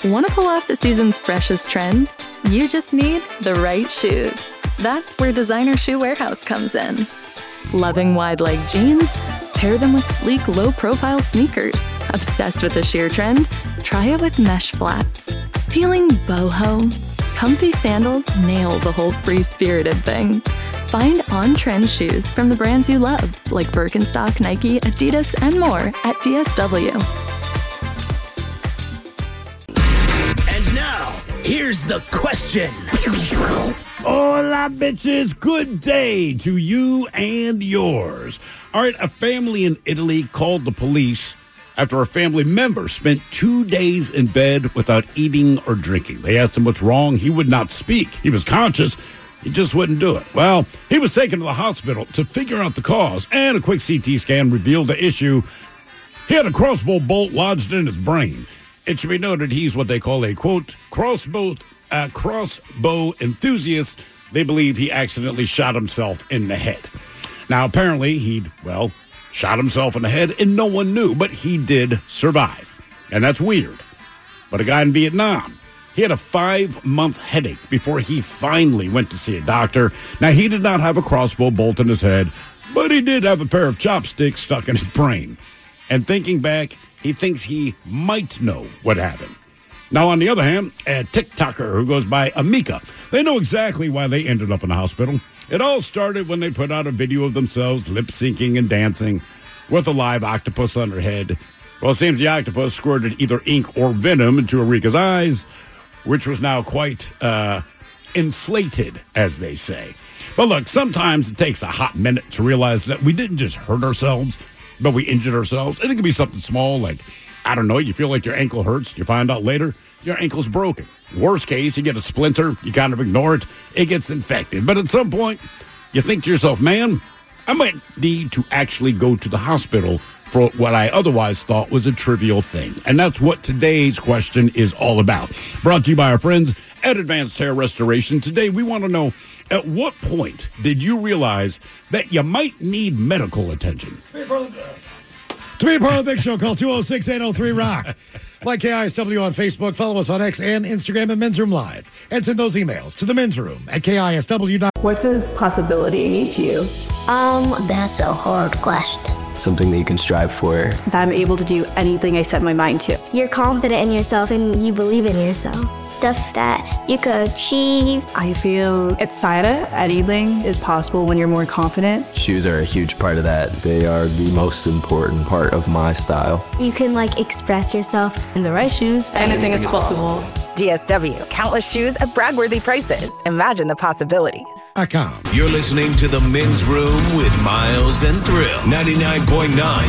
Want to pull off the season's freshest trends? You just need the right shoes. That's where Designer Shoe Warehouse comes in. Loving wide-leg jeans? Pair them with sleek, low-profile sneakers. Obsessed with the sheer trend? Try it with mesh flats. Feeling boho? Comfy sandals nail the whole free-spirited thing. Find on-trend shoes from the brands you love, like Birkenstock, Nike, Adidas, and more at DSW. And now, here's the question. Hola, bitches. Good day to you and yours. All right, a family in Italy called the police after a family member spent 2 days in bed without eating or drinking. They asked him what's wrong. He would not speak. He was conscious. He just wouldn't do it. Well, he was taken to the hospital to figure out the cause, and a quick CT scan revealed the issue. He had a crossbow bolt lodged in his brain. It should be noted he's what they call a, quote, crossbow enthusiast. They believe he accidentally shot himself in the head. Now, apparently, he'd shot himself in the head, and no one knew, but he did survive. And that's weird. But a guy in Vietnam, he had a 5-month headache before he finally went to see a doctor. Now, he did not have a crossbow bolt in his head, but he did have a pair of chopsticks stuck in his brain. And thinking back, he thinks he might know what happened. Now, on the other hand, a TikToker who goes by Amika, they know exactly why they ended up in the hospital. It all started when they put out a video of themselves lip-syncing and dancing with a live octopus on their head. Well, it seems the octopus squirted either ink or venom into Erika's eyes, which was now quite inflated, as they say. But look, sometimes it takes a hot minute to realize that we didn't just hurt ourselves, but we injured ourselves. And it could be something small like, I don't know, you feel like your ankle hurts. You find out later your ankle's broken. Worst case, you get a splinter. You kind of ignore it. It gets infected. But at some point, you think to yourself, man, I might need to actually go to the hospital for what I otherwise thought was a trivial thing. And that's what today's question is all about. Brought to you by our friends at Advanced Hair Restoration. Today, we want to know, at what point did you realize that you might need medical attention? To be a part of the Big Show, call 206-803-ROCK. Like KISW on Facebook, follow us on X and Instagram at Men's Room Live. And send those emails to the Men's Room at KISW. What does possibility mean to you? That's a hard question. Something that you can strive for. That I'm able to do anything I set my mind to. You're confident in yourself and you believe in yourself. Stuff that you could achieve. I feel excited. Anything is possible when you're more confident. Shoes are a huge part of that. They are the most important part of my style. You can express yourself. In the right shoes, anything is possible. DSW, countless shoes at brag-worthy prices. Imagine the possibilities. You're listening to The Men's Room with Miles and Thrill. 99.9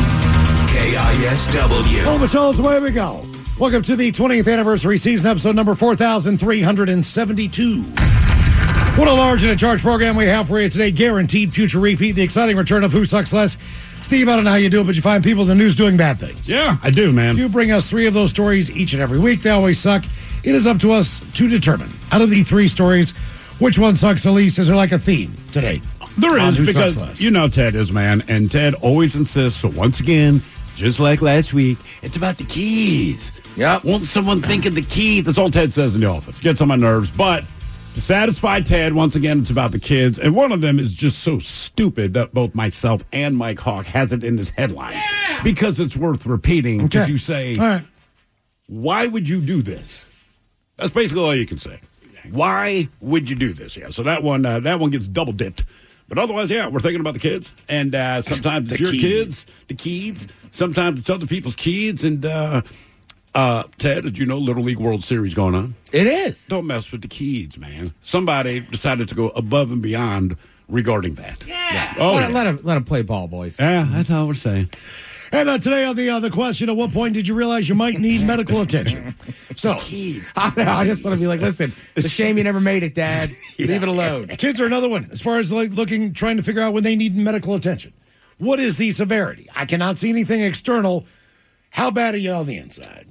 KISW. Oh, Patrols, away we go. Welcome to the 20th anniversary season, episode number 4,372. What a large and in charge program we have for you today. Guaranteed future repeat. The exciting return of Who Sucks Less. Steve, I don't know how you do it, but you find people in the news doing bad things. Yeah, I do, man. You bring us 3 of those stories each and every week. They always suck. It is up to us to determine, out of the 3 stories, which one sucks the least. Is there a theme today? There is, because you know Ted is, man, and Ted always insists, so once again, just like last week, it's about the keys. Yep. Won't someone think of the keys? That's all Ted says in the office. Gets on my nerves, but to satisfy Ted, once again, it's about the kids, and one of them is just so stupid that both myself and Mike Hawk has it in his headlines, because it's worth repeating, because you say, all right, why would you do this? That's basically all you can say. Why would you do this? Yeah, so that one gets double dipped. But otherwise, yeah, we're thinking about the kids. And sometimes it's your kids, the kids. Sometimes it's other people's kids. And Ted, did you know Little League World Series going on? It is. Don't mess with the kids, man. Somebody decided to go above and beyond regarding that. Yeah. Oh, let him play ball, boys. Yeah, that's all we're saying. And today on the question, at what point did you realize you might need medical attention? So, I just want to be listen, it's a shame you never made it, Dad. Leave it alone. Kids are another one, as far as trying to figure out when they need medical attention. What is the severity? I cannot see anything external. How bad are you on the inside?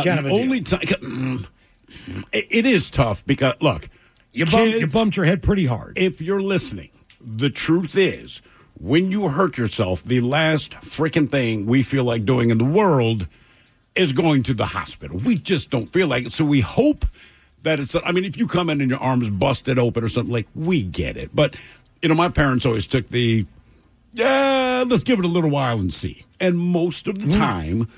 It is tough because, look, you bumped your head pretty hard. If you're listening, the truth is, when you hurt yourself, the last freaking thing we feel like doing in the world is going to the hospital. We just don't feel like it. So we hope that it's, I mean, if you come in and your arm's busted open or something, like, we get it. But, my parents always took let's give it a little while and see. And most of the time,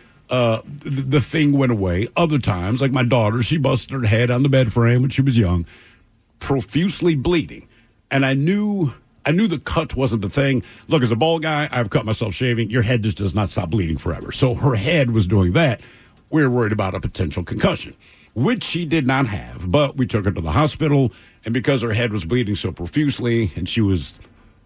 the thing went away. Other times, like my daughter, she busted her head on the bed frame when she was young, profusely bleeding. And I knew the cut wasn't the thing. Look, as a bald guy, I've cut myself shaving. Your head just does not stop bleeding forever. So her head was doing that. We were worried about a potential concussion, which she did not have. But we took her to the hospital, and because her head was bleeding so profusely, and she was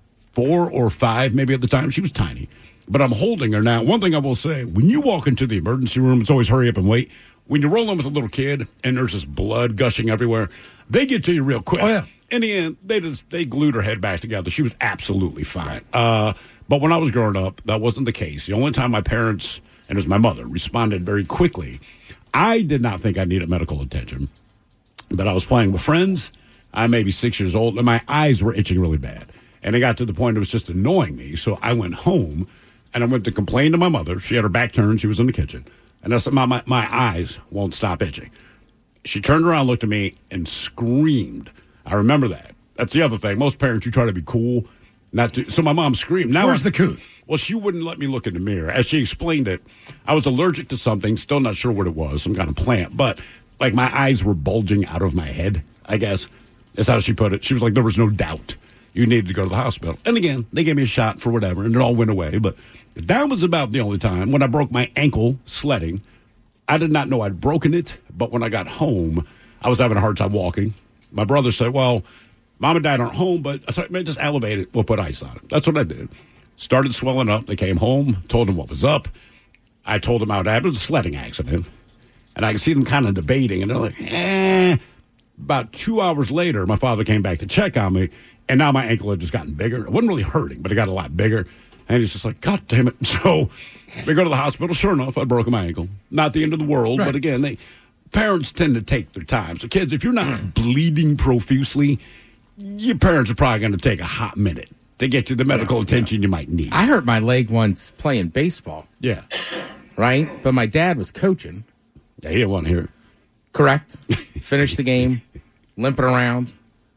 4 or 5 maybe at the time, she was tiny. But I'm holding her now. One thing I will say, when you walk into the emergency room, it's always hurry up and wait. When you roll in with a little kid and there's just blood gushing everywhere, they get to you real quick. Oh, yeah. In the end, they glued her head back together. She was absolutely fine. But when I was growing up, that wasn't the case. The only time my parents, and it was my mother, responded very quickly, I did not think I needed medical attention. But I was playing with friends. I may be 6 years old, and my eyes were itching really bad. And it got to the point it was just annoying me. So I went home, and I went to complain to my mother. She had her back turned. She was in the kitchen. And I said, my eyes won't stop itching. She turned around, looked at me, and screamed. I remember that. That's the other thing. Most parents, you try to be cool. So my mom screamed. Now Where's the couth? Well, she wouldn't let me look in the mirror. As she explained it, I was allergic to something, still not sure what it was, some kind of plant. But, like, my eyes were bulging out of my head, I guess. That's how she put it. She was like, there was no doubt you needed to go to the hospital. And again, they gave me a shot for whatever, and it all went away. But that was about the only time. When I broke my ankle sledding, I did not know I'd broken it. But when I got home, I was having a hard time walking. My brother said, well, Mom and Dad aren't home, but I thought, man, just elevate it. We'll put ice on it. That's what I did. Started swelling up. They came home, told them what was up. I told them how it happened. It was a sledding accident. And I could see them kind of debating. And they're like, About 2 hours later, my father came back to check on me. And now my ankle had just gotten bigger. It wasn't really hurting, but it got a lot bigger. And he's just like, God damn it. So we go to the hospital. Sure enough, I'd broken my ankle. Not the end of the world. Right. But again, parents tend to take their time. So kids, if you're not bleeding profusely, your parents are probably going to take a hot minute to get you the medical attention you might need. I hurt my leg once playing baseball. Yeah. Right? But my dad was coaching. Yeah, he didn't want to hear it. Correct. Finished the game, limping around.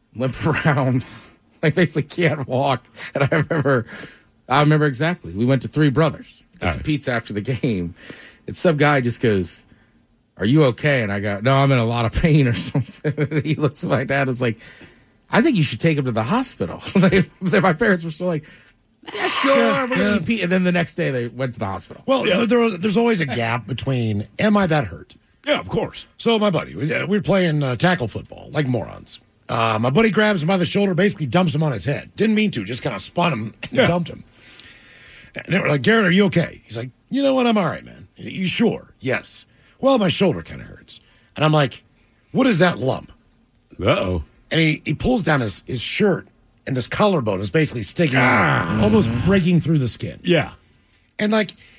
Like, basically can't walk. And I remember exactly. We went to Three Brothers. Got some pizza after the game. And some guy just goes, are you okay? And I go, no, I'm in a lot of pain or something. He looks at my dad and was like, I think you should take him to the hospital. My parents were still like, yeah, sure. Yeah. And then the next day they went to the hospital. Well, there's always a gap between, am I that hurt? Yeah, of course. So my buddy, we were playing tackle football, like morons. My buddy grabs him by the shoulder, basically dumps him on his head. Didn't mean to, just kind of spun him and dumped him. And they were like, Garrett, are you okay? He's like, you know what? I'm all right, man. You sure? Yes. Well, my shoulder kind of hurts. And I'm like, what is that lump? Uh-oh. And he pulls down his shirt, and his collarbone is basically sticking out, almost breaking through the skin. Yeah. And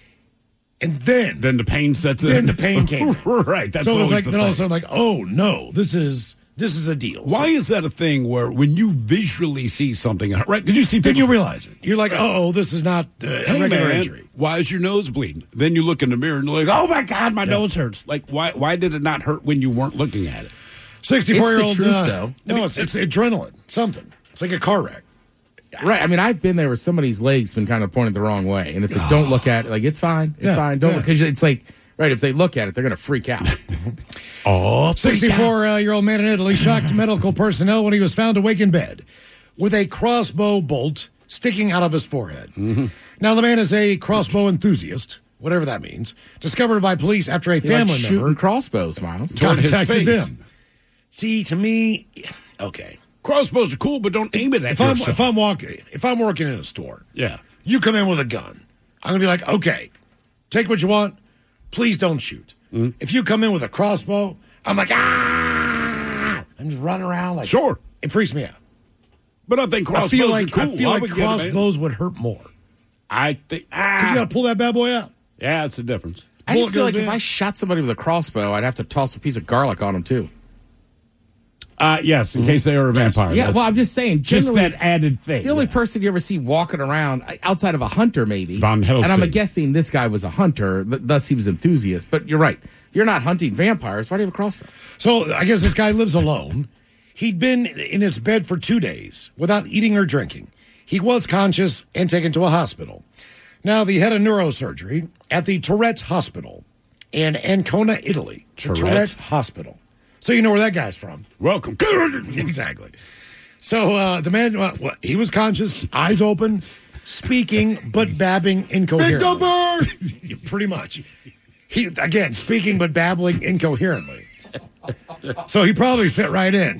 then the pain sets in. Then the pain came. Right. That's so it's like, the then all of a sudden, like, oh, no, this is a deal. Why is that a thing where when you visually see something, right? Did you see people? Then you realize it. You're like, this is not a regular injury. Why is your nose bleeding? Then you look in the mirror and you're like, oh my God, my nose hurts. Like, why did it not hurt when you weren't looking at it? 64-year-old, though. No, it's adrenaline. Something. It's like a car wreck. Right. I mean, I've been there where somebody's leg's been kind of pointed the wrong way. And it's like, don't look at it. Like, it's fine. It's fine. Don't look. Because it's like, right, if they look at it, they're going to freak out. 64-year-old man in Italy shocked medical personnel when he was found awake in bed with a crossbow bolt sticking out of his forehead. Mm-hmm. Now, the man is a crossbow enthusiast, whatever that means, discovered by police after a family member shooting crossbows, Miles. Contacted them. See, to me, okay. Crossbows are cool, but don't aim it at yourself. If I'm working in a store, yeah, you come in with a gun, I'm going to be like, okay, take what you want. Please don't shoot. Mm-hmm. If you come in with a crossbow, I'm like, I'm just running around like, sure. It freaks me out. But I think crossbows are cool. I feel like crossbows would hurt more. I think because you got to pull that bad boy out. Yeah, it's a difference. I just feel like if I shot somebody with a crossbow, I'd have to toss a piece of garlic on them too. Yes, in case they are a vampire. Yeah, well, I'm just saying. Just that added thing. The only person you ever see walking around, outside of a hunter, maybe. Van Helsing. And I'm guessing this guy was a hunter, thus he was enthusiast. But you're right. If you're not hunting vampires, why do you have a crossbow? So I guess this guy lives alone. He'd been in his bed for 2 days without eating or drinking. He was conscious and taken to a hospital. Now, the head of neurosurgery at the Tourette Hospital in Ancona, Italy. Tourette Hospital. So you know where that guy's from. Welcome. Exactly. So the man, he was conscious, eyes open, speaking but babbling incoherently. Pretty much. He again speaking but babbling incoherently. So he probably fit right in.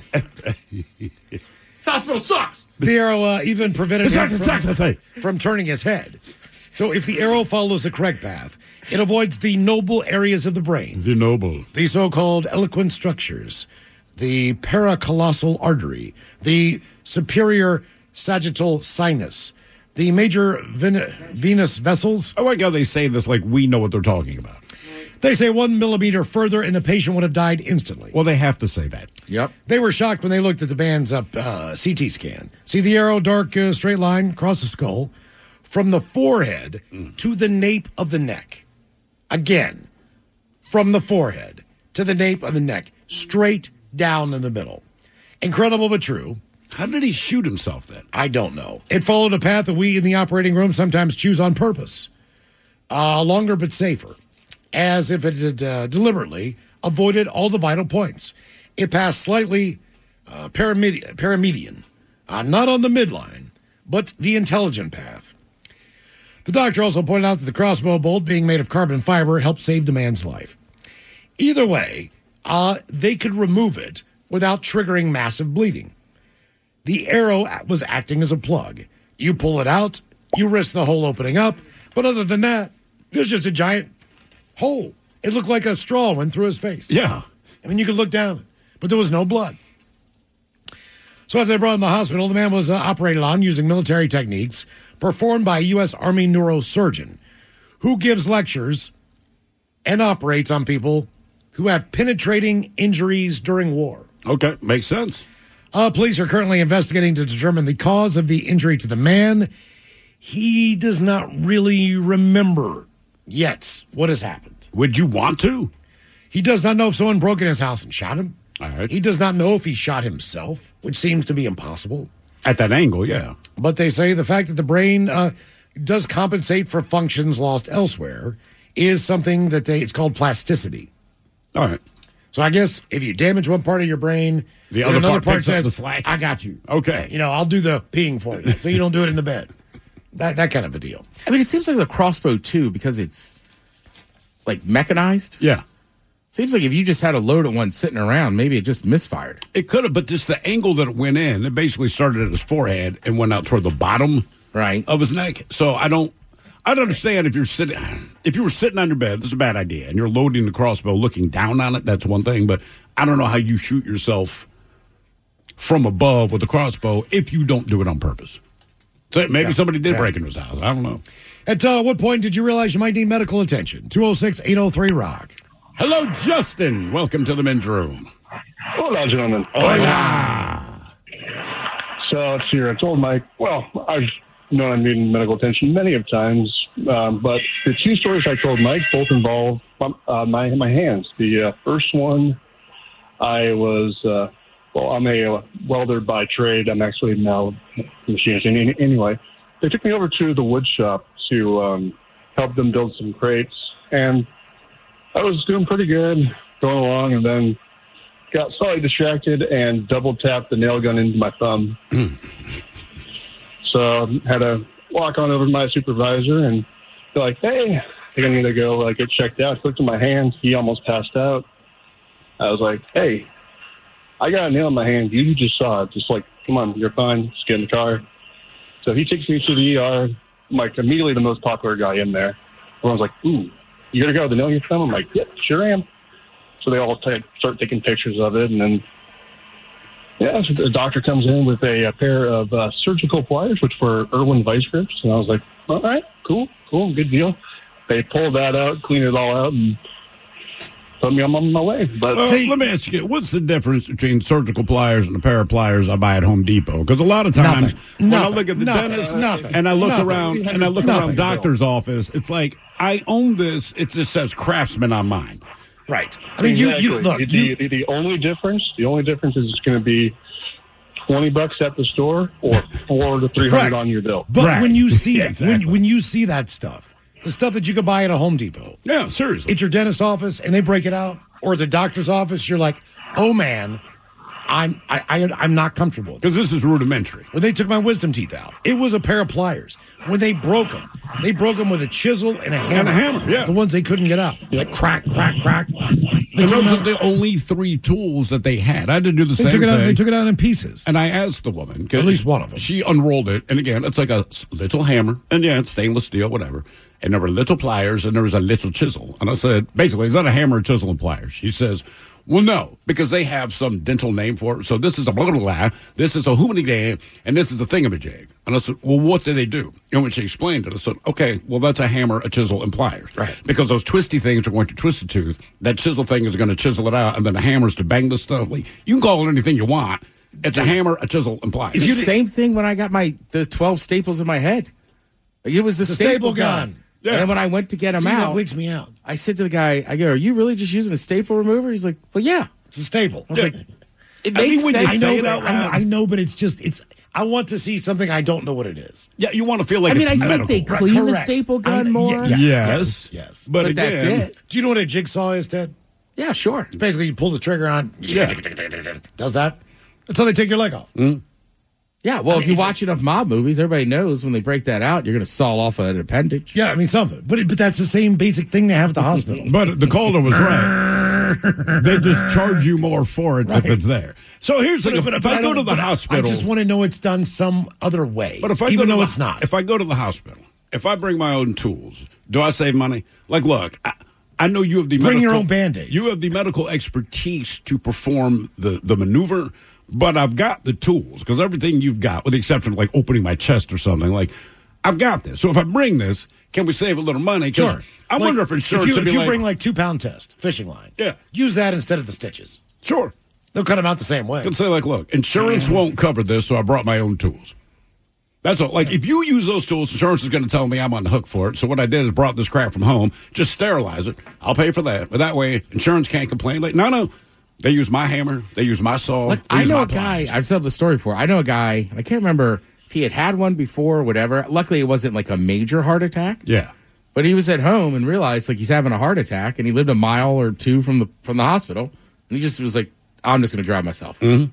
This hospital sucks. The arrow even prevented him from turning his head. So if the arrow follows the correct path, it avoids the noble areas of the brain. The noble. The so-called eloquent structures, the paracolossal artery, the superior sagittal sinus, the major venous vessels. I like how they say this like we know what they're talking about. They say 1 millimeter further and the patient would have died instantly. Well, they have to say that. Yep. They were shocked when they looked at the man's CT scan. See the arrow, dark straight line across the skull from the forehead to the nape of the neck. Again, from the forehead to the nape of the neck, straight down in the middle. Incredible but true. How did he shoot himself then? I don't know. It followed a path that we in the operating room sometimes choose on purpose. Longer but safer. As if it had deliberately avoided all the vital points. It passed slightly paramedian, not on the midline, but the intelligent path. The doctor also pointed out that the crossbow bolt, being made of carbon fiber, helped save the man's life. Either way, they could remove it without triggering massive bleeding. The arrow was acting as a plug. You pull it out, you risk the hole opening up, but other than that, there's just a giant hole. It looked like a straw went through his face. Yeah. I mean, you could look down, but there was no blood. So as they brought him to the hospital, the man was operated on using military techniques performed by a U.S. Army neurosurgeon who gives lectures and operates on people who have penetrating injuries during war. Okay, makes sense. Police are currently investigating to determine the cause of the injury to the man. He does not really remember yet what has happened. Would you want to? He does not know if someone broke in his house and shot him. All right. He does not know if he shot himself, which seems to be impossible. At that angle, yeah. But they say the fact that the brain does compensate for functions lost elsewhere is something that it's called plasticity. All right. So I guess if you damage one part of your brain, the other another part picks up says, the slack. I got you. Okay. You know, I'll do the peeing for you, so you don't do it in the bed. That kind of a deal. I mean, it seems like the crossbow, too, because it's, like, mechanized. Yeah. Seems like if you just had a loaded one sitting around, maybe it just misfired. It could have, but just the angle that it went in, it basically started at his forehead and went out toward the bottom of his neck. So I'd understand if you were sitting on your bed, this is a bad idea, and you're loading the crossbow looking down on it, that's one thing, but I don't know how you shoot yourself from above with a crossbow if you don't do it on purpose. So maybe somebody did break into his house. I don't know. At what point did you realize you might need medical attention? 206-803-ROCK. Hello, Justin. Welcome to the men's room. Hola, gentlemen. Hola. So let's see here. I told Mike, well, I've known I'm needing medical attention many of times, but the two stories I told Mike both involve my hands. The first one, I was, I'm a welder by trade. I'm actually now a machinist. Anyway, they took me over to the wood shop to help them build some crates, and I was doing pretty good going along, and then got slightly distracted and double tapped the nail gun into my thumb. So had to walk on over to my supervisor and be like, hey, I think I need to go get checked out. Looked at my hand. He almost passed out. I was like, hey, I got a nail in my hand. You just saw it. Just come on, you're fine. Just get in the car. So he takes me to the ER. I'm immediately the most popular guy in there. Everyone's like, ooh, you gotta go. The nail in your thumb? I'm like, yep, sure am. So they all start taking pictures of it, and then so the doctor comes in with a pair of surgical pliers, which were Irwin vice grips, and I was like, all right, cool, good deal. They pulled that out, cleaned it all out, and put me on my way. But let me ask you, what's the difference between surgical pliers and a pair of pliers I buy at Home Depot? Because a lot of times when I look at the dentist and I look around doctor's office, it's like, I own this. It just says Craftsman on mine. Right. I mean, the only difference is it's going to be $20 at the store or $400 to $300 on your bill. But when you see when you see that stuff, the stuff that you could buy at a Home Depot, yeah, seriously, it's your dentist's office and they break it out, or the doctor's office, you're like, oh man, I'm not comfortable because this is rudimentary. When they took my wisdom teeth out, it was a pair of pliers. When they broke them with a chisel and a hammer. Yeah, the ones they couldn't get out, like crack. And those are the only 3 tools that they had. I had to do the same thing. They took it out in pieces. And I asked the woman, at least one of them. She unrolled it, and again, it's like a little hammer, and yeah, it's stainless steel, whatever. And there were little pliers, and there was a little chisel. And I said, basically, is that a hammer, chisel, and pliers? She says, well, no, because they have some dental name for it. So this is a blah, blah, blah, this is a hoomity, and this is a thingamajig. And I said, well, what do they do? And when she explained it, I said, okay, well, that's a hammer, a chisel, and pliers. Right. Because those twisty things are going to twist the tooth. That chisel thing is going to chisel it out, and then the hammer's to bang the stuff. Like, you can call it anything you want. It's a hammer, a chisel, and pliers. It's the same thing when I got the 12 staples in my head. It was the staple gun. Yeah. And then when I went to get them out, that wigs me out. I said to the guy, I go, are you really just using a staple remover? He's like, well, yeah. It's a staple. I was like, it makes sense. I know, but it's. I want to see something I don't know what it is. Yeah, you want to feel like it's medical. I think they clean the staple gun more. Yes. But again, that's it. Do you know what a jigsaw is, Ted? Yeah, sure. It's basically, you pull the trigger on. Yeah. Does that? That's how they take your leg off. Mm. Yeah, well, if you watch enough mob movies, everybody knows when they break that out, you're going to saw off an appendage. Yeah, I mean, something. But that's the same basic thing they have at the hospital. But the caller was right. They just charge you more for it if it's there. So here's the thing. If I go to the hospital. I just want to know it's done some other way. But if I even though it's not. If I go to the hospital, if I bring my own tools, do I save money? Like, look, I know you have the bring your own Band-Aids. You have the medical expertise to perform the maneuver. But I've got the tools, because everything you've got, with the exception of like opening my chest or something, like, I've got this. So if I bring this, can we save a little money? Sure. I wonder if insurance if you bring like 2-pound test, fishing line, use that instead of the stitches. Sure. They'll cut them out the same way. I can say, like, look, insurance won't cover this, so I brought my own tools. That's all. Like, if you use those tools, insurance is going to tell me I'm on the hook for it. So what I did is brought this crap from home, just sterilize it. I'll pay for that. But that way, insurance can't complain. Like, no. They use my hammer. They use my saw. Like, I know a guy. I've said the story before. I know a guy. I can't remember if he had one before or whatever. Luckily, it wasn't like a major heart attack. Yeah. But he was at home and realized like he's having a heart attack, and he lived a mile or 2 from the hospital, and he just was like, "I'm just going to drive myself." Mm-hmm.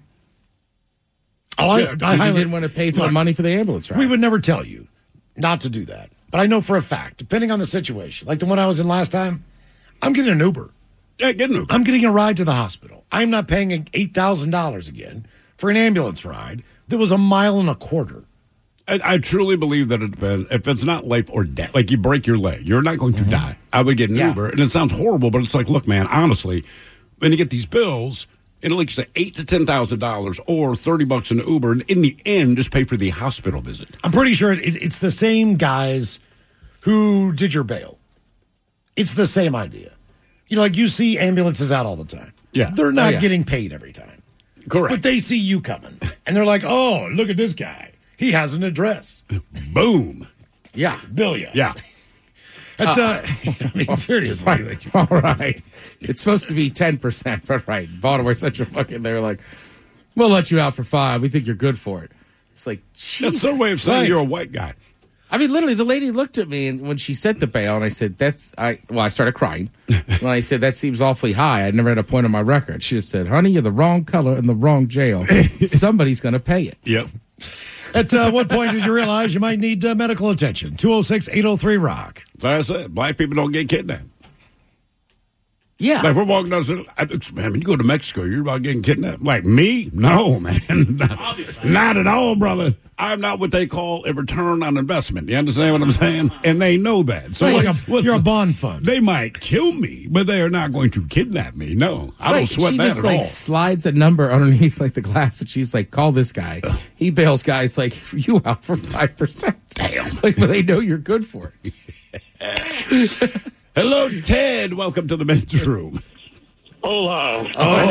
I didn't want to pay for the money for the ambulance ride. We would never tell you not to do that, but I know for a fact, depending on the situation, like the one I was in last time, I'm getting an Uber. Yeah, get an Uber. I'm getting a ride to the hospital. I'm not paying $8,000 again for an ambulance ride that was 1.25 miles. I truly believe that it depends. If it's not life or death, like you break your leg, you're not going to die. I would get an Uber, and it sounds horrible, but it's like, look, man, honestly, when you get these bills, it'll like say $8,000 to $10,000 or $30 in the Uber, and in the end, just pay for the hospital visit. I'm pretty sure it's the same guys who did your bail. It's the same idea. You know, like you see ambulances out all the time. Yeah. They're not getting paid every time. Correct. But they see you coming, and they're like, oh, look at this guy. He has an address. Boom. Yeah. Billion. Yeah. I mean, seriously. Right. All right. It's supposed to be 10%, but right. Baltimore's such a fucking, they're like, we'll let you out for 5. We think you're good for it. It's like, Jesus. That's their way of saying you're a white guy. I mean, literally, the lady looked at me, and when she said the bail, and I said, I started crying. When I said, that seems awfully high. I'd never had a point on my record. She just said, honey, you're the wrong color in the wrong jail. Somebody's going to pay it. Yep. At what point did you realize you might need medical attention? 206-803-ROCK. So I said, black people don't get kidnapped. Yeah. Like, we're walking down the street, man, when you go to Mexico, you're about getting kidnapped. Like, me? No, man. Not at all, brother. I'm not what they call a return on investment. You understand what I'm saying? And they know that. So you're a bond fund. They might kill me, but they are not going to kidnap me. No, I don't sweat that at all. She just, like, slides a number underneath, like, the glass, and she's like, call this guy. He bails guys, like, you out for 5%. Damn. Like, but they know you're good for it. Hello, Ted. Welcome to the men's room. Hola.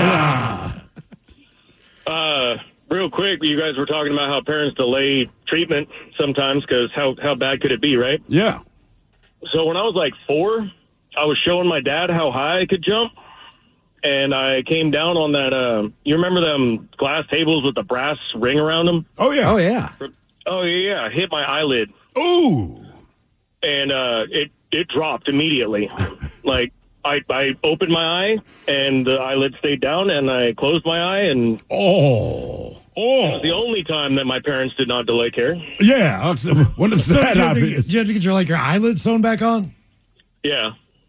Real quick, you guys were talking about how parents delay treatment sometimes because how bad could it be, right? Yeah. So when I was like 4, I was showing my dad how high I could jump, and I came down on that. You remember them glass tables with the brass ring around them? Oh, yeah. Oh, yeah. Oh, yeah. I hit my eyelid. Ooh. And it dropped immediately. Like, I opened my eye, and the eyelid stayed down, and I closed my eye, and... Oh. It was the only time that my parents did not delay care. Yeah. When does that happen? Did you have to get your eyelids sewn back on? Yeah.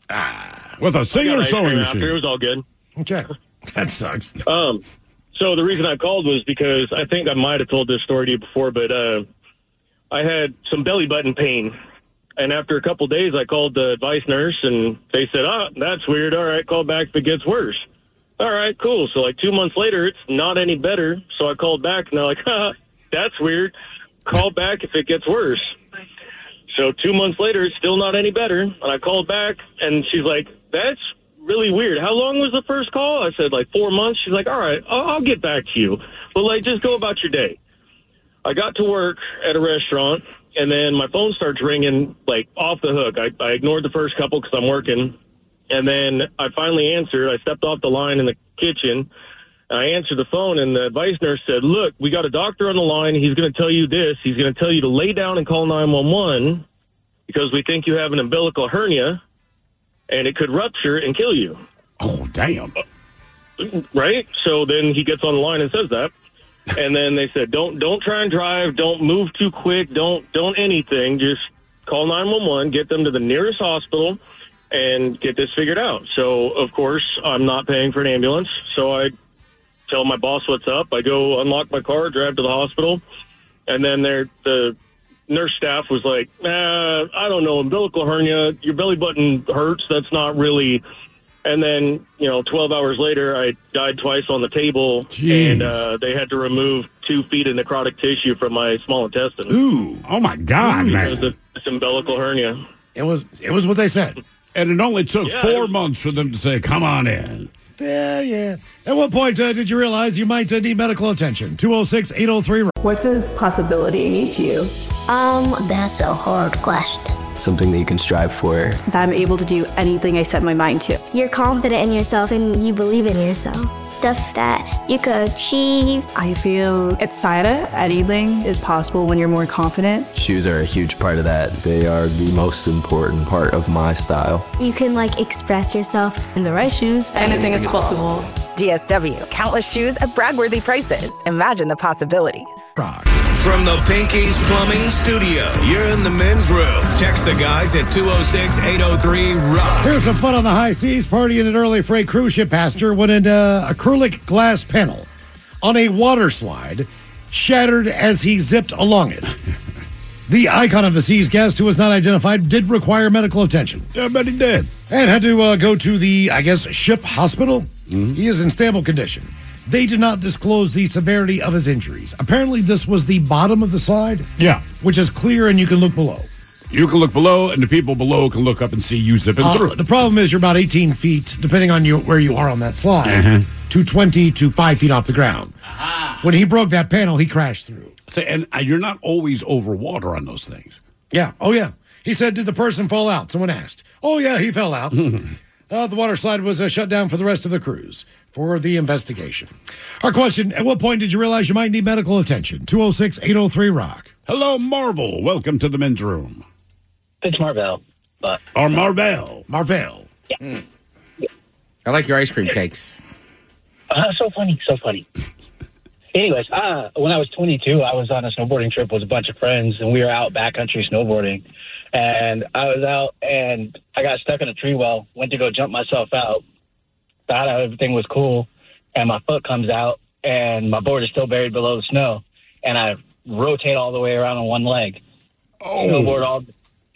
With a single sewing machine. After, it was all good. Okay. That sucks. So the reason I called was because I think I might have told this story to you before, but I had some belly button pain. And after a couple days, I called the advice nurse, and they said, that's weird. All right, call back if it gets worse. All right, cool. So like 2 months later, it's not any better. So I called back, and they're like, that's weird. Call back if it gets worse. So 2 months later, it's still not any better. And I called back, and she's like, that's really weird. How long was the first call? I said, like 4 months. She's like, all right, I'll get back to you. But like, just go about your day. I got to work at a restaurant, and then my phone starts ringing, like, off the hook. I ignored the first couple because I'm working. And then I finally answered. I stepped off the line in the kitchen. I answered the phone, and the advice nurse said, look, we got a doctor on the line. He's going to tell you this. He's going to tell you to lay down and call 911 because we think you have an umbilical hernia, and it could rupture and kill you. Oh, damn. Right? So then he gets on the line and says that. And then they said, don't try and drive. Don't move too quick. Don't anything. Just call 911, get them to the nearest hospital, and get this figured out. So, of course, I'm not paying for an ambulance. So I tell my boss what's up. I go unlock my car, drive to the hospital. And then the nurse staff was like, I don't know, umbilical hernia, your belly button hurts. That's not really... And then, 12 hours later, I died twice on the table. Jeez. And they had to remove 2 feet of necrotic tissue from my small intestine. Ooh, oh my God, man. Because of this umbilical hernia. It was what they said. And it only took 4 months for them to say, come on in. Yeah. At what point did you realize you might need medical attention? 206-803. What does possibility mean to you? That's a hard question. Something that you can strive for. That I'm able to do anything I set my mind to. You're confident in yourself and you believe in yourself. Stuff that you could achieve. I feel excited. Anything is possible when you're more confident. Shoes are a huge part of that. They are the most important part of my style. You can express yourself. In the right shoes, anything is possible. DSW, countless shoes at brag-worthy prices. Imagine the possibilities. From the Pinky's Plumbing Studio, you're in the men's room. Text the guys at 206-803-ROCK. Here's some fun on the high seas. Partying an early freight cruise ship passenger went into acrylic glass panel on a water slide, shattered as he zipped along it. The icon of the seas guest, who was not identified, did require medical attention. Yeah, I bet he did. And had to go to the, ship hospital. Mm-hmm. He is in stable condition. They did not disclose the severity of his injuries. Apparently, this was the bottom of the slide. Yeah. Which is clear, and you can look below. You can look below, and the people below can look up and see you zipping through. The problem is you're about 18 feet, depending on where you are on that slide, to 20 to 5 feet off the ground. When he broke that panel, he crashed through. So, and you're not always over water on those things. Yeah. Oh, yeah. He said, did the person fall out? Someone asked. Oh, yeah, he fell out. The water slide was shut down for the rest of the cruise for the investigation. Our question, at what point did you realize you might need medical attention? 206-803-ROCK. Hello, Marvel. Welcome to the men's room. It's Marvel. Or Marvel. Yeah. I like your ice cream cakes. So funny. Anyways, when I was 22, I was on a snowboarding trip with a bunch of friends, and we were out backcountry snowboarding. And I was out, and I got stuck in a tree well, went to go jump myself out, thought everything was cool, and my foot comes out, and my board is still buried below the snow, and I rotate all the way around on one leg. Snowboard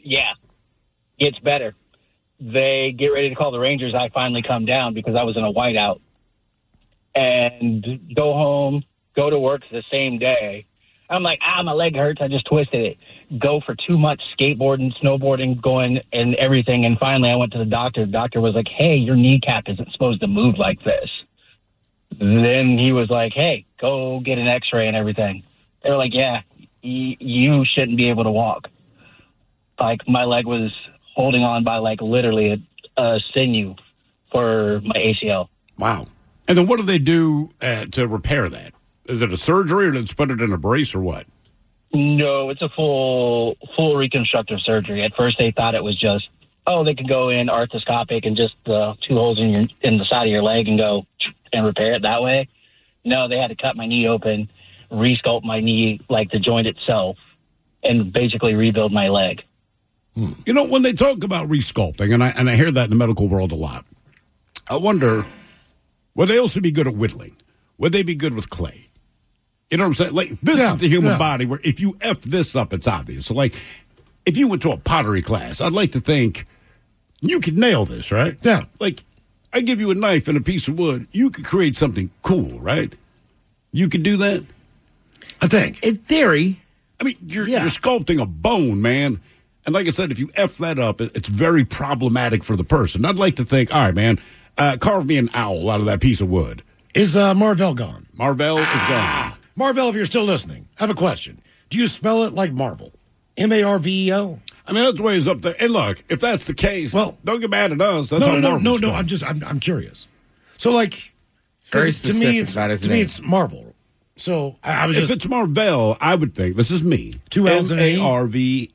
gets better. They get ready to call the Rangers. I finally come down because I was in a whiteout. And go home, go to work the same day, I'm like, my leg hurts. I just twisted it. Go for 2 months skateboarding, snowboarding, going and everything. And finally I went to the doctor. The doctor was like, hey, your kneecap isn't supposed to move like this. Then he was like, hey, go get an x-ray and everything. They were like, yeah, you shouldn't be able to walk. Like, my leg was holding on by, like, literally a sinew for my ACL. Wow. And then what do they do to repair that? Is it a surgery, or did they put it in a brace, or what? No, it's a full reconstructive surgery. At first they thought it was just, they could go in arthroscopic and just 2 holes in the side of your leg and go and repair it that way. No, they had to cut my knee open, re-sculpt my knee, like the joint itself, and basically rebuild my leg. You know, when they talk about resculpting, and I hear that in the medical world a lot, I wonder, would they also be good at whittling? Would they be good with clay? You know what I'm saying? Like, this is the human body where if you F this up, it's obvious. So, like, if you went to a pottery class, I'd like to think you could nail this, right? Yeah. Like, I give you a knife and a piece of wood. You could create something cool, right? You could do that? I think. In theory. I mean, you're sculpting a bone, man. And like I said, if you F that up, it's very problematic for the person. I'd like to think, all right, man, carve me an owl out of that piece of wood. Is Marvell gone? Marvell is gone. Marvell, if you're still listening, I have a question. Do you spell it like Marvel? Marvel? I mean, that's ways up there. And look, if that's the case, well, don't get mad at us. That's no. I'm curious. So, like, it's very specific to me, it's Marvel. So I was if it's Marvell, I would think this is me. 2 L's and Marvelle,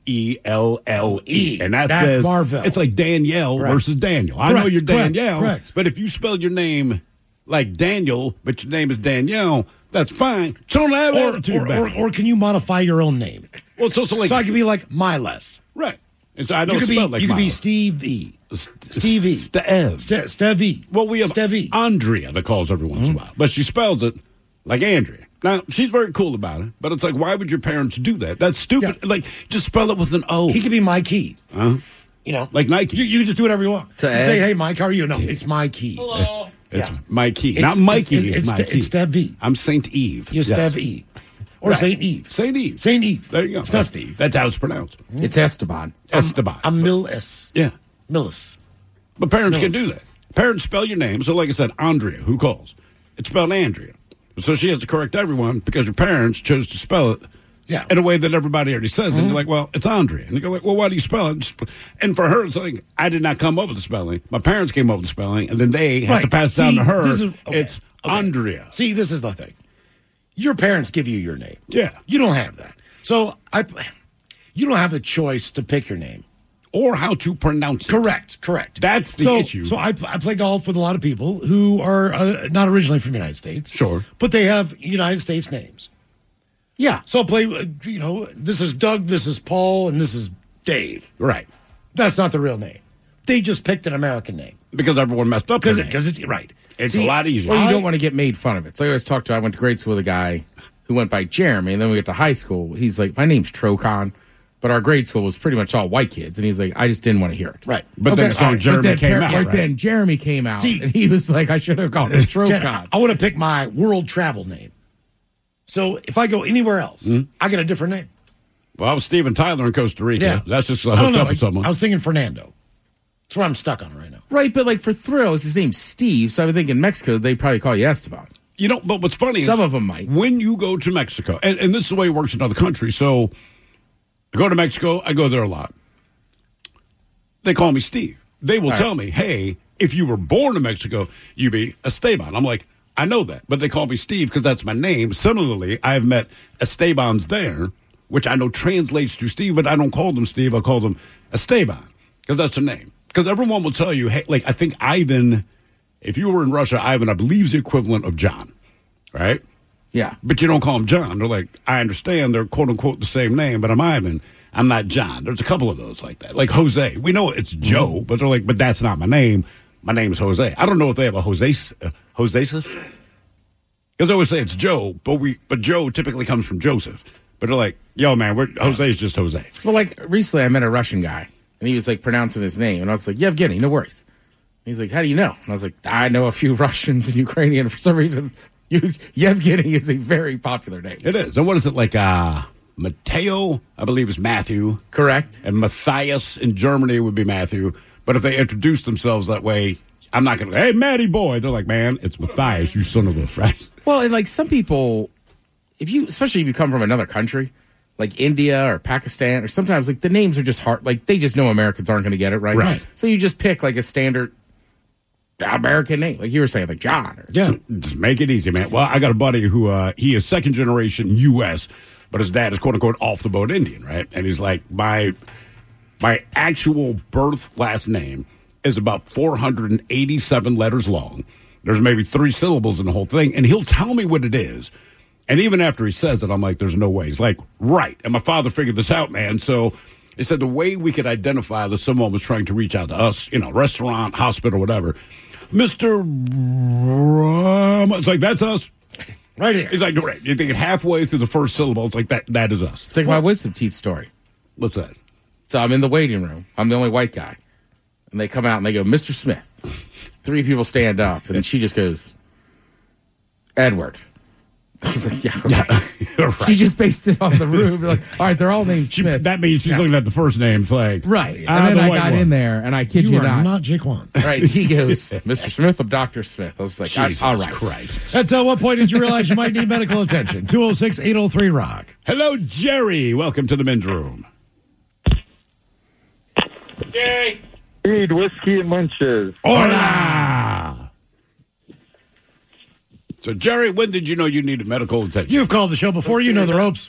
and that's Marvell. It's like Danielle versus Daniel. I know you're Danielle, correct. But if you spell your name like Daniel, but your name is Danielle, that's fine. So don't have attitude back. Or can you modify your own name? Well, it's also like, so I could be like Miles. Right. And so I don't spell like you could be Miles. Steve E. Stevie. Stevie. Well, we have Andrea that calls every once in a while, but she spells it like Andrea. Now, she's very cool about it, but it's like, why would your parents do that? That's stupid. Yeah. Like, just spell it with an O. He could be Mikey. You know, like Nike. You just do whatever you want. Say, hey, Mike, how are you? No, it's Mikey. Hello. It's Mikey, not Mikey. It's Stevie. I'm Saint Eve. You're Stevie. Or Saint Eve. Saint Eve. Saint Eve. There you go. It's not Steve. That's how it's pronounced. It's Esteban. Esteban. I'm Millis. Yeah. Millis. But parents can do that. Parents spell your name. So, like I said, Andrea, who calls? It's spelled Andrea. So she has to correct everyone because your parents chose to spell it in a way that everybody already says. And you're like, well, it's Andrea. And you go like, well, why do you spell it? And for her, it's like, I did not come up with the spelling. My parents came up with the spelling, and then they have to pass it down to her. It's Andrea. See, this is the thing. Your parents give you your name. Yeah. You don't have that. So you don't have the choice to pick your name. Or how to pronounce it. Correct. That's the issue. So I play golf with a lot of people who are not originally from the United States. Sure. But they have United States names. Yeah. So I'll play, this is Doug, this is Paul, and this is Dave. Right. That's not the real name. They just picked an American name. Because everyone messed up Because it's, right. It's a lot easier. Well, you don't want to get made fun of it. So I always I went to grade school with a guy who went by Jeremy, and then we get to high school. He's like, my name's Trocon. But our grade school was pretty much all white kids, and he's like, I just didn't want to hear it. Right. But then the song Jeremy came out, right? Then Jeremy came out, and he was like, I should have called it Trocon. I want to pick my world travel name. So if I go anywhere else, I get a different name. Well, I was Steven Tyler in Costa Rica. Yeah. That's just hooked up with someone. I was thinking Fernando. That's where I'm stuck on right now. Right, but like for thrills, his name's Steve, so I would think in Mexico, they probably call you Esteban. You know, but what's funny is some of them might. When you go to Mexico, and this is the way it works in other countries, so I go to Mexico, I go there a lot. They call me Steve. They will tell me, hey, if you were born in Mexico, you be Esteban. I'm like, I know that, but they call me Steve because that's my name. Similarly, I've met Estebans there, which I know translates to Steve, but I don't call them Steve. I call them Esteban because that's their name. Because everyone will tell you, hey, like I think Ivan, if you were in Russia, Ivan, I believe is the equivalent of John, right? Yeah. But you don't call him John. They're like, I understand they're quote unquote the same name, but I'm Ivan. I'm not John. There's a couple of those like that. Like Jose. We know it's Joe, but they're like, but that's not my name. My name is Jose. I don't know if they have a Joseph. Because I always say it's Joe, but Joe typically comes from Joseph. But they're like, yo, man, Jose's just Jose. Well, like recently I met a Russian guy, and he was like pronouncing his name, and I was like, Yevgeny, no worries. He's like, how do you know? And I was like, I know a few Russians and Ukrainian. For some reason, Yevgeny is a very popular name. It is. And what is it like? Matteo, I believe, is Matthew. Correct. And Matthias in Germany would be Matthew. But if they introduce themselves that way, I'm not going to, hey, Matty boy. They're like, man, it's Matthias, you son of a, right? Well, and like some people, especially if you come from another country, like India or Pakistan, or sometimes like the names are just hard. Like they just know Americans aren't going to get it right. Right. So you just pick like a standard American name, like you were saying, like John. Just make it easy, man. Well, I got a buddy who he is second generation U.S., but his dad is quote unquote off the boat Indian, right? And he's like, my actual birth last name is about 487 letters long. There's maybe 3 syllables in the whole thing, and he'll tell me what it is. And even after he says it, I'm like, there's no way. He's like, right. And my father figured this out, man. So he said the way we could identify that someone was trying to reach out to us, restaurant, hospital, whatever. Mr. It's like, that's us. Right here. He's like, right. You think it halfway through the first syllable, it's like, that is us. It's like my wisdom teeth story. What's that? So I'm in the waiting room. I'm the only white guy. And they come out and they go, Mr. Smith. 3 people stand up, and then she just goes, Edward. I was like, yeah. Right. She just based it on the room. Like, all right, they're all named Smith. That means she's looking at the first name. It's like, right. And then I got in there, and I kid you are not Jake Wan. Right. He goes, Mr. Smith, I'm Dr. Smith. I was like, Jesus all right. Christ. At what point did you realize you might need medical attention? 206-803-ROCK. Hello, Jerry. Welcome to the men's room. Jerry. Speed, whiskey, and munches. Hola! So, Jerry, when did you know you needed medical attention? You've called the show before. You know the ropes.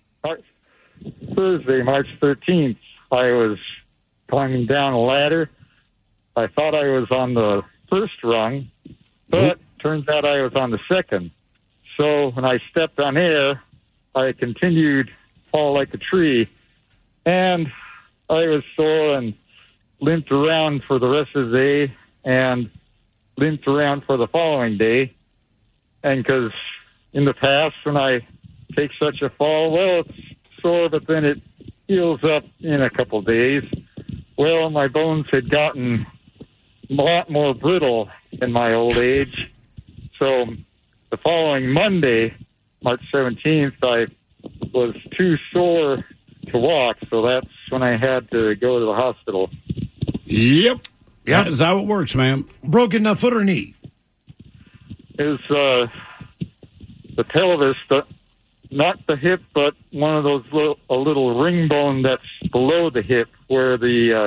Thursday, March 13th, I was climbing down a ladder. I thought I was on the first rung, but turns out I was on the second. So when I stepped on air, I continued to fall like a tree, and I was sore and limped around for the rest of the day and limped around for the following day. And because in the past, when I take such a fall, well, it's sore, but then it heals up in a couple of days. Well, my bones had gotten a lot more brittle in my old age. So the following Monday, March 17th, I was too sore to walk. So that's when I had to go to the hospital. Yep. Yeah, that's how it works, man. Broken foot or knee? Is the pelvis, not the hip, but one of those a little ring bone that's below the hip where the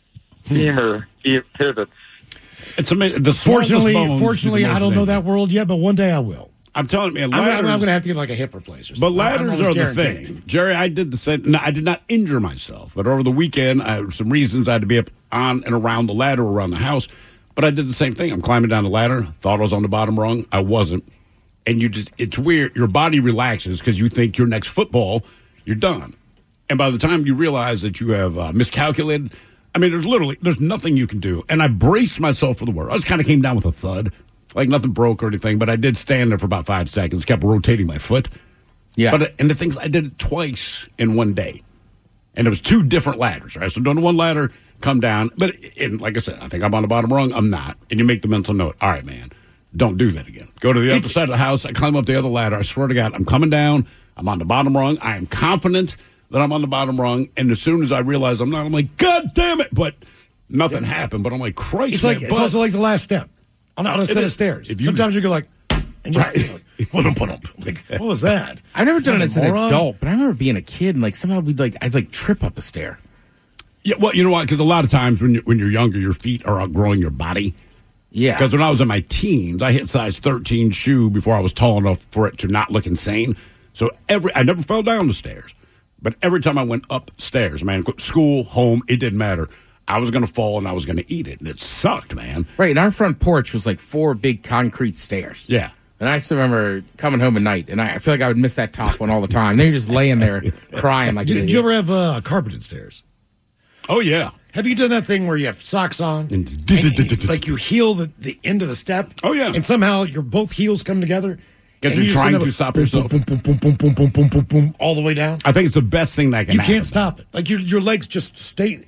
femur pivots. It's amazing. Fortunately, I don't know that world yet, but one day I will. I'm telling you, I'm going to have to get like a hip replacement. But ladders are the thing. Jerry, I did the same. No, I did not injure myself, but over the weekend, I had some reasons I had to be up on and around the ladder around the house. But I did the same thing. I'm climbing down the ladder. Thought I was on the bottom rung. I wasn't. And it's weird. Your body relaxes because you think your next football, you're done. And by the time you realize that you have miscalculated, I mean, there's nothing you can do. And I braced myself for the worst. I just kind of came down with a thud. Like nothing broke or anything, but I did stand there for about 5 seconds, kept rotating my foot. Yeah. And the things, I did it twice in one day. And it was 2 different ladders, right? So I'm doing one ladder, come down. But like I said, I think I'm on the bottom rung. I'm not. And you make the mental note. All right, man, don't do that again. Go to the other side of the house. I climb up the other ladder. I swear to God, I'm coming down. I'm on the bottom rung. I am confident that I'm on the bottom rung. And as soon as I realize I'm not, I'm like, God damn it. But nothing happened. But I'm like, Christ, it's also like the last step on a set of stairs. Sometimes you go like, and just like, what was that? I've never done it as an adult, but I remember being a kid and like somehow I'd trip up a stair. Yeah, well, you know what? Because a lot of times when you're younger, your feet are outgrowing your body. Yeah. Because when I was in my teens, I hit size 13 shoe before I was tall enough for it to not look insane. So I never fell down the stairs. But every time I went upstairs, man, school, home, it didn't matter. I was going to fall and I was going to eat it. And it sucked, man. Right. And our front porch was like 4 big concrete stairs. Yeah. And I still remember coming home at night, and I feel like I would miss that top one all the time. Then you're just laying there crying like Did you ever have carpeted stairs? Oh, yeah. Have you done that thing where you have socks on, like you heel the end of the step? Oh, yeah. And somehow your both heels come together? Because you're trying to stop yourself. Boom, boom, boom, boom, boom, boom, boom, boom, boom, all the way down. I think it's the best thing that can happen. You can't stop it. Like your legs just stay.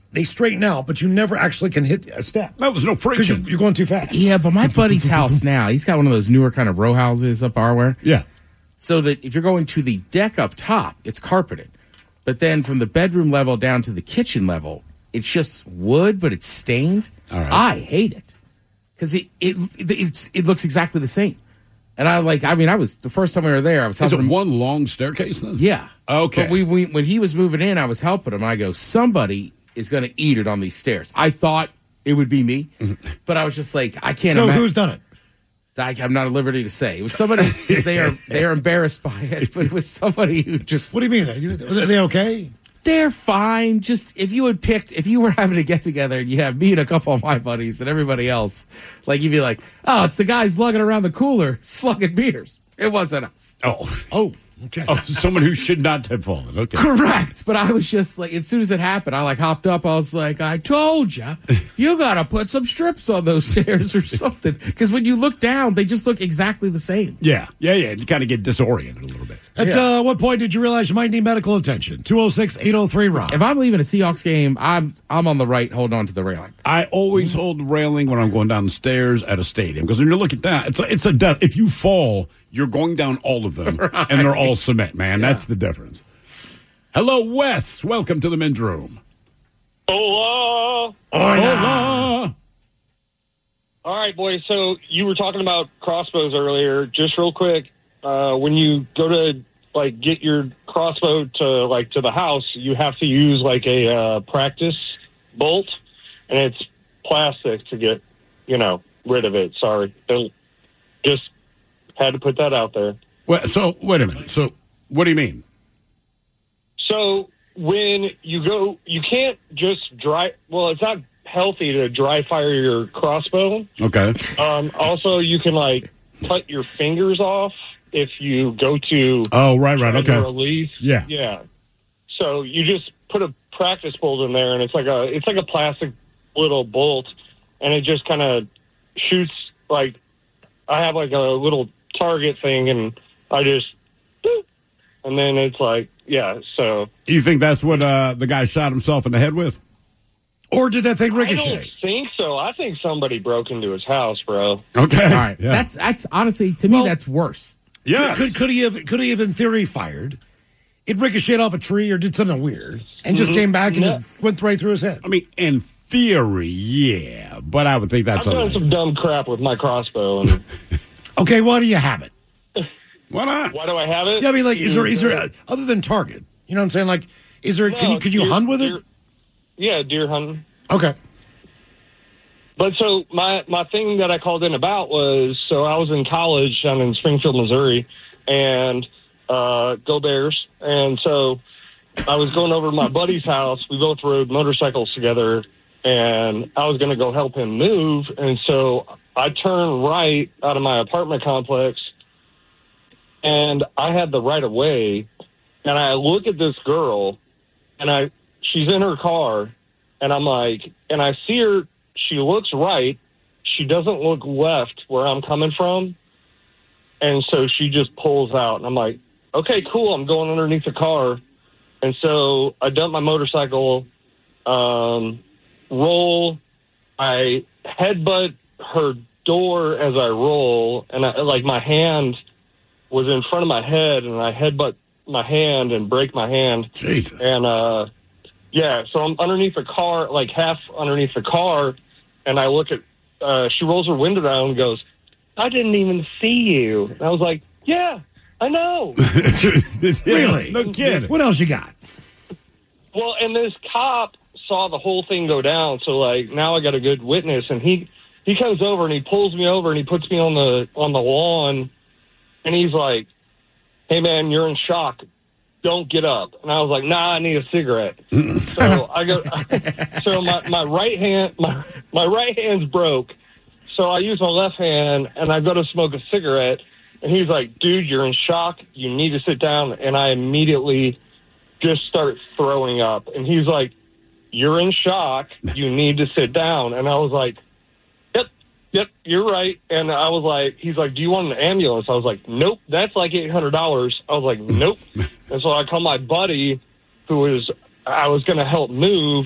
they straighten out, but you never actually can hit a step. No, there's no friction. You're going too fast. Yeah, but my buddy's house now, he's got one of those newer kind of row houses up our way. Yeah. So that if you're going to the deck up top, it's carpeted. But then from the bedroom level down to the kitchen level, it's just wood, but it's stained. All right. I hate it because it looks exactly the same. And I was the first time we were there. I was helping Is it him. one long staircase then? Yeah. Okay. But we when he was moving in, I was helping him. I go, somebody is going to eat it on these stairs. I thought it would be me, but I was just like, I can't. So who's done it? I'm not at liberty to say. It was somebody. They are embarrassed by it, but it was somebody who just. What do you mean? Are they okay? They're fine. Just if you were having a get together and you have me and a couple of my buddies and everybody else, like you'd be like, oh, it's the guys lugging around the cooler, slugging beers. It wasn't us. Oh, okay. Oh, someone who should not have fallen. Okay. Correct. But I was just like, as soon as it happened, I hopped up. I was like, I told you, you got to put some strips on those stairs or something. Because when you look down, they just look exactly the same. Yeah. You kind of get disoriented a little bit. At what point did you realize you might need medical attention? 206-803-RON. If I'm leaving a Seahawks game, I'm on the right, holding on to the railing. I always hold the railing when I'm going down the stairs at a stadium because when you're looking down, it's a death. If you fall, you're going down all of them, right. And they're all cement, man. Yeah. That's the difference. Hello, Wes. Welcome to the men's room. Hola. Hola. All right, boys. So you were talking about crossbows earlier. Just real quick, when you go to get your crossbow to the house, you have to use a practice bolt, and it's plastic to get rid of it. Sorry, just had to put that out there. Well, so wait a minute. So what do you mean? So when you go, you can't just dry. Well, it's not healthy to dry fire your crossbow. Okay. Also, you can cut your fingers off if you go to. Oh, right. Okay. Release. Yeah. So you just put a practice bolt in there, and it's like a plastic little bolt, and it just kind of shoots. I have a little target thing, and I just, boop, and then it's So you think that's what the guy shot himself in the head with, or did that thing ricochet? I don't think so. I think somebody broke into his house, bro. Okay, all right. Yeah. That's honestly to me that's worse. Yeah. Could he have in theory fired? It ricocheted off a tree or did something weird and just came back and just went right through his head. I mean, in theory, yeah, but I would think that's I've done some dumb crap with my crossbow. And okay, why do you have it? Why not? Why do I have it? Yeah, I mean, is there other than target? You know what I'm saying? Is there? Could you hunt with it? Yeah, deer hunting. Okay. But so my thing that I called in about was, so I was in college down in Springfield, Missouri, and go Bears. And so I was going over to my buddy's house. We both rode motorcycles together, and I was going to go help him move. And so I turned right out of my apartment complex, and I had the right of way. And I look at this girl, and she's in her car, and I'm like, and I see her. She looks right. She doesn't look left where I'm coming from. And so she just pulls out. And I'm like, okay, cool. I'm going underneath the car. And so I dump my motorcycle, roll. I headbutt her door as I roll. And my hand was in front of my head. And I headbutt my hand and break my hand. Jesus. And, yeah, so I'm underneath the car, half underneath the car. And I look at, she rolls her window down and goes, I didn't even see you. And I was like, yeah, I know. Really? No kidding. What else you got? Well, and this cop saw the whole thing go down. So now I got a good witness, and he comes over and he pulls me over and he puts me on the lawn, and he's like, hey man, you're in shock. Don't get up. And I was like, nah, I need a cigarette. So I go, so my right hand, my right hand's broke. So I use my left hand and I go to smoke a cigarette, and he's like, dude, you're in shock. You need to sit down. And I immediately just start throwing up. And he's like, you're in shock. You need to sit down. And I was like, yep, you're right. And I was like, he's like, do you want an ambulance? I was like, nope, that's like $800. I was like, nope. And so I called my buddy I was going to help move,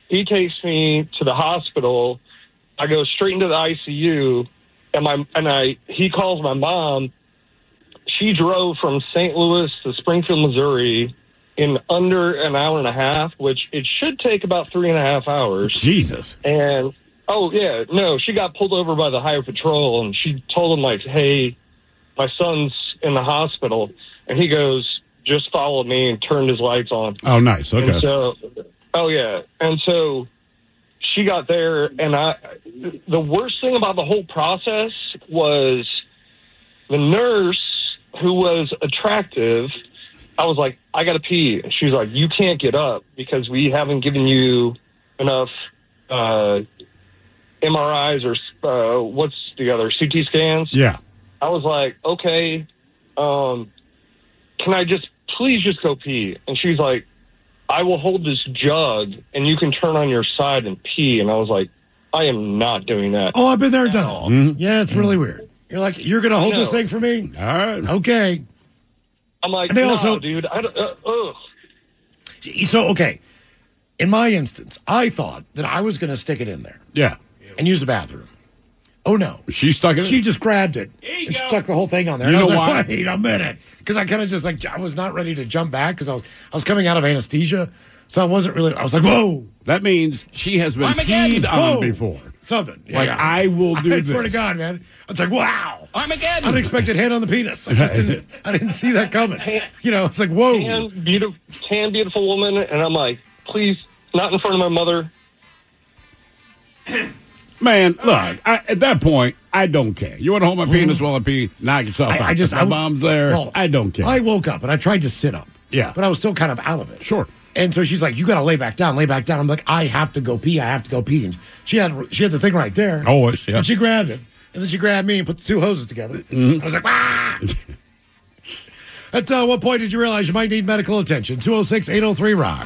he takes me to the hospital. I go straight into the ICU, and he calls my mom. She drove from St. Louis to Springfield, Missouri in under an hour and a half, which it should take about 3.5 hours. Jesus. And, she got pulled over by the highway patrol, and she told him, like, hey, my son's in the hospital. And he goes, just follow me, and turned his lights on. Oh, nice. Okay. And so, And so she got there, and the worst thing about the whole process was the nurse, who was attractive. I was like, I got to pee. And she was like, you can't get up because we haven't given you enough MRIs or what's the other, CT scans? Yeah. I was like, okay, can I please just go pee? And she's like, I will hold this jug and you can turn on your side and pee. And I was like, I am not doing that. Oh, I've been there and done it. Mm-hmm. Yeah, it's really weird. You're like, you're going to hold this thing for me? All right. Okay. I'm like, and they no, also, dude. So, okay. In my instance, I thought that I was going to stick it in there. Yeah. And use the bathroom. Oh, no. She stuck it in? She just grabbed it and stuck the whole thing on there. You and know I was why? like, wait a minute. Because I kind of just I was not ready to jump back because I was coming out of anesthesia. So I wasn't really, I was like, whoa. That means she has been peed on before. Something. Like, I will do this. I swear to God, man. I was like, wow. Armageddon. Unexpected hand on the penis. I just didn't see that coming. It's like, whoa. Tan, beautiful woman. And I'm like, please, not in front of my mother. Man, look, at that point, I don't care. You want to hold my penis while I pee? Knock yourself out. My mom's there. Well, I don't care. I woke up and I tried to sit up. Yeah. But I was still kind of out of it. Sure. And so she's like, you got to lay back down. I'm like, I have to go pee. And she had the thing right there. Always, yeah. And she grabbed it. And then she grabbed me and put the two hoses together. Mm-hmm. I was like, ah! At what point did you realize you might need medical attention? 206-803-ROCK.